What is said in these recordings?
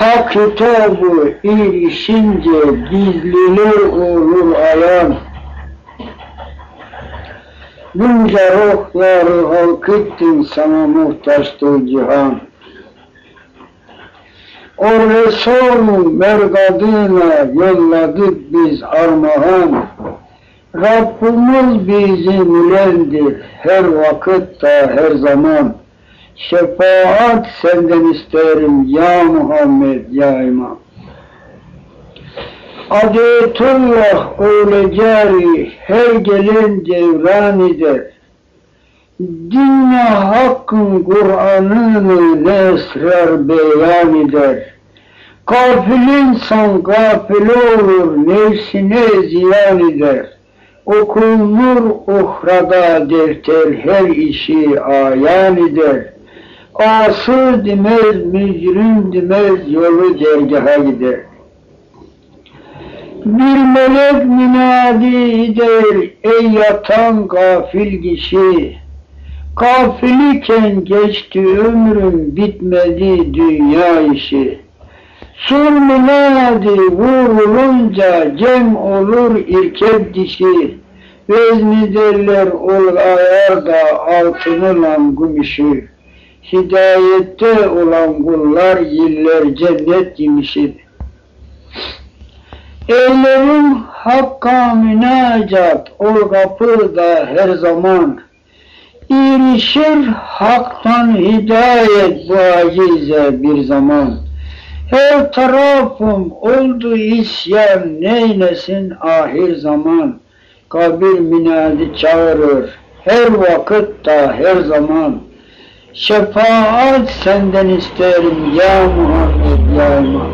Hak kitabı erişince gizliler olur ayan. Bunca ruhları halk ettin, sana muhtaçtır cihan. O Resul'ün mergadına yolladık biz armağan. Rabbimiz bizimlendir her vakitte her zaman. Şefaat senden isterim ya Muhammed ya İmam. Adetullah öyle cari her gelen devran eder. Dinle hakkın Kur'an'ını ne esrar beyan eder. Gafil insan gafil olur, nefsine ziyan eder. Okunur uhrada defter, her işi ayan eder. Asıl demez, mücrim demez, yolu dergaha gider. Bir melek münadi eder, ey yatan gafil kişi. Gafil iken geçti ömrüm, bitmedi dünya işi. Sur münadi vurulunca cem olur irkep dişi. Vezni derler ol ayarda altınla gümüşü. Hidayette olan kullar yıllar cennet yemişi. Eylerim hakka münacat, ol kapıda her zaman. İrişir haktan hidayet bu acize bir zaman. Her tarafım oldu isyan, neylesin ahir zaman. Kabir minadi çağırır, her vakitte her zaman. Şefaat senden isterim ya Muhammed ya İmam.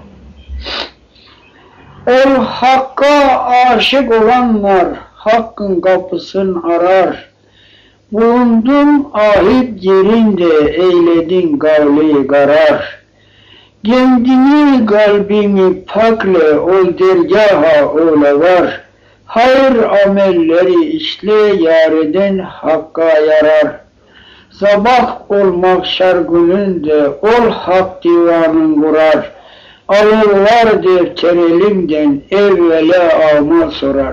Ol hakka aşık olanlar hakkın kapısını arar. Bulundum ahit yerinde eyledin gavli karar. Kendini kalbini pakle ol dergaha ola var. Hayır amelleri işle yareden hakka yarar. Sabah ol mahşer gününde ol hak divanın kurar. Alırlar defter elimden evvela amal sorar.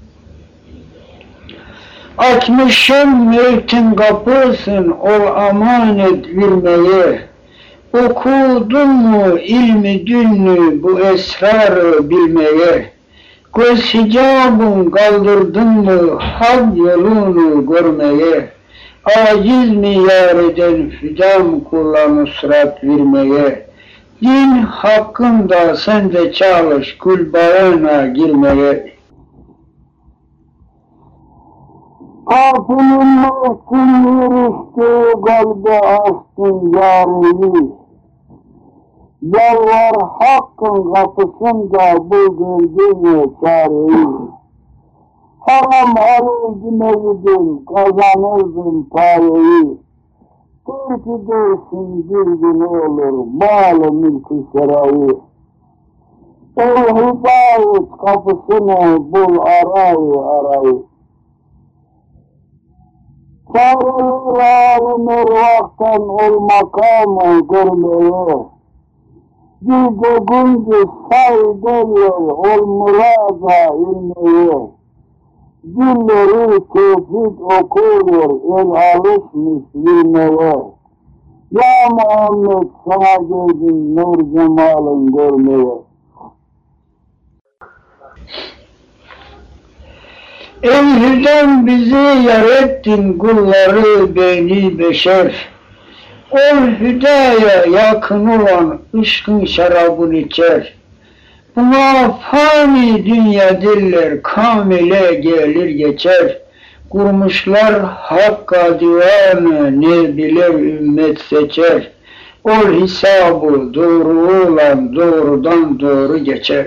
Açmışım mevtin kapısın ol amanet vermeye. Okudun mu ilmi dünlü bu esrarı bilmeye. Göz hicabın kaldırdın mı hak yolunu görmeye. Aciz mi yareden fidan kula nusrat vermeye. Din hakkında sen de çalış kul bağına girmeye. Kapının mahkum yürüstü kalbe açtın yareyi. Yalvar hakkın kapısında bu gördüğüne çareyi. Haram harcımeydin, kazanırdın pareyi. Türkü dersin bir gün olur, mal-ı mülkü serayı. O hidayet kapısını bul arayı. Çağrılır alim ervaktan ol makamı görmeye. Gece gündüz say derler ol murada ilmeye. Dilleri tevhid okuyor el alışmış bilmeye. Ya Muhammed sana geldim nur cemalın görmeye. Evliden bizi yar ettin kulları beni beşer. Ol hüdaya yakın olan ışkın şarabını içer. Buna fani dünya diller kamile gelir geçer. Kurmuşlar hakka divanı ne bilir ümmet seçer. Ol hesabı doğru olan doğrudan doğru geçer.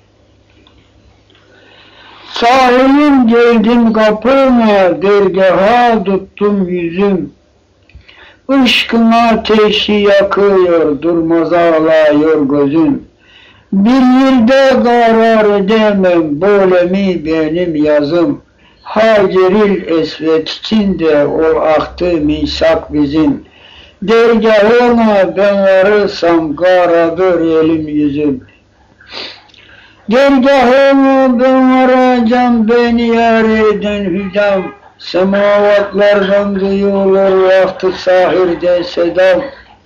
Sahibim geldim kapıma, dergaha tuttum yüzüm. Işkın ateşi yakıyor, durmaz ağlıyor gözüm. Bir yerde karar edemem, böyle mi benim yazım. Haceril esvet içinde o aktı misak bizim. Dergahına ben varırsam karadır elim yüzüm. Dergahına ben varacağım, beni yar eden hüdam. Semavatlardan duyulur vakti sahirde sedam.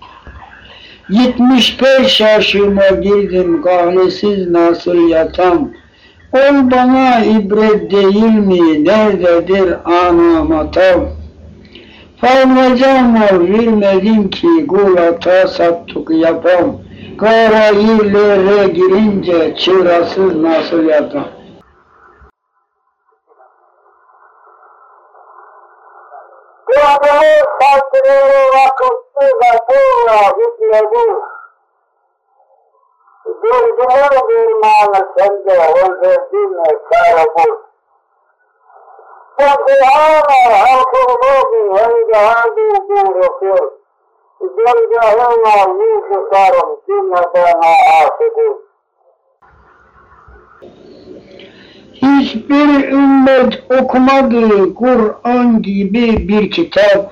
75 yaşıma girdim, kahlesiz nasıl yatam. Ol bana ibret değil mi, nerededir anam atam. Fazlaca mal vermedim ki, kul hata sattık yapam. Kara yerlere girince, çırasız nasıl yatam. Bu adamı sattırılı vakıfsız akılla hükmedi. Bildiler bir manı sende, öldürdüğüne çare bul. Fadihana halkımızın hengadı buğrusu. Dergahına yüzükarım cümledana asıdır. Hiçbir ümmet okumadığı Kur'an gibi bir kitap.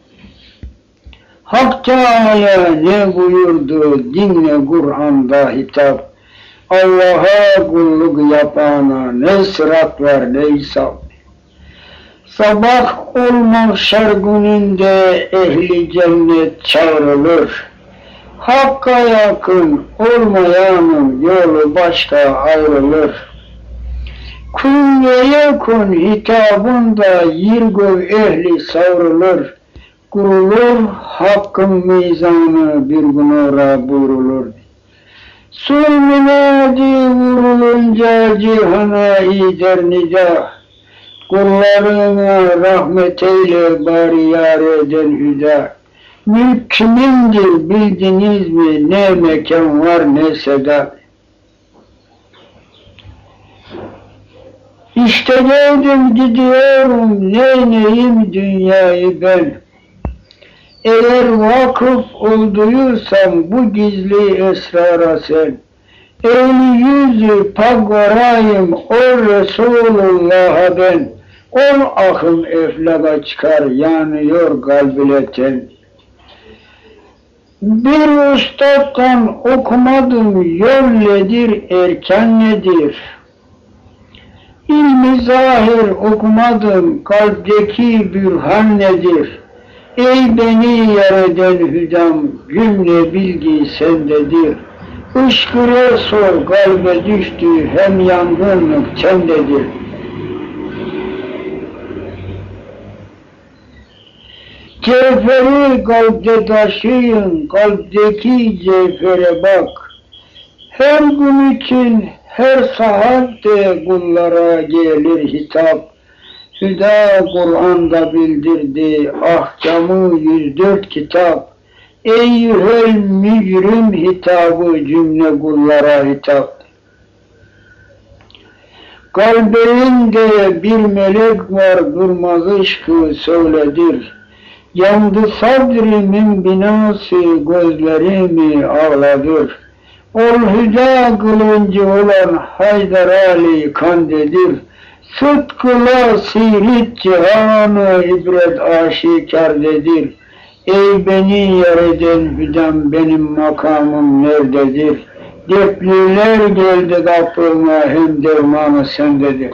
Hak Teala ne buyurdu, dinle Kur'an'da hitap. Allah'a kulluk yapana ne sırat var ne hesap. Sabah olmak gününde ehli cennet çağrılır. Hakka yakın olmayanın yolu başka ayrılır. Kun ve yekun hitabında yer gök ehli savrulur. Kurulur hakkın mizanı bir gün ora buyrulur. Sul minadi vurulunca cihana ider nida. Kullarına rahmet eyle bari yar eden hüda. Mülk kimindir bildiniz mi, ne mekan var ne seda. İşte geldim gidiyorum, neyneyim dünyayı ben. Eğer vakıf olduysam bu gizli esrara sen. Eğli yüzü pak varayım, o Resulullah'a ben. Ol akım eflaga çıkar, yanıyor kalbületen. Bir üstaddan okumadım, yol nedir, erken nedir? İlmi zahir okumadım, kalpteki bürhan nedir? Ey beni yar eden hüdam, cümle bilgi sendedir. Işkı Resul kalbe düştü, hem yangınlık çendedir. Cevheri kalpte taşıyın, kalpteki cevhere bak. Her gün için her saatte kullara gelir hitap. Hüda Kur'an'da bildirdi ahkamı 104 kitap. Eyyühel mücrim hitabı cümle kullara hitap. Kalbinde bir melek var, durmaz ışkı söyledir. Yandı sadrimin binası, gözlerimi ağladır. Ol hüda kılıncı olan Haydar Ali kandedir. Sıtkıla sirit cihanı ibret aşikardedir. Ey beni yar eden hüdam, benim makamım nerededir? Dertliler geldi kapıma, hem dermanı sendedir.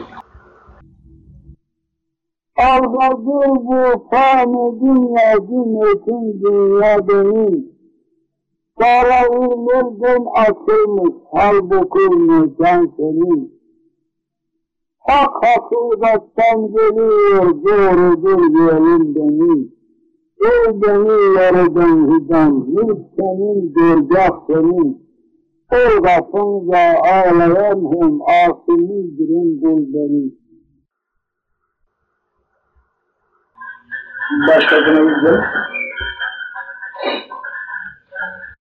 Aldadır bu fani dünya, cümletin dünya benim. Karavullerden açılmış, halbuki mekan senin. Hak hakikatten geliyor, doğrudur yolun benim. Ey beni yaradan hüdam, mülk senin, dergah senin. Ol kapınca ağlayan hem asıllıdırın kul benim. Başka ne güzel?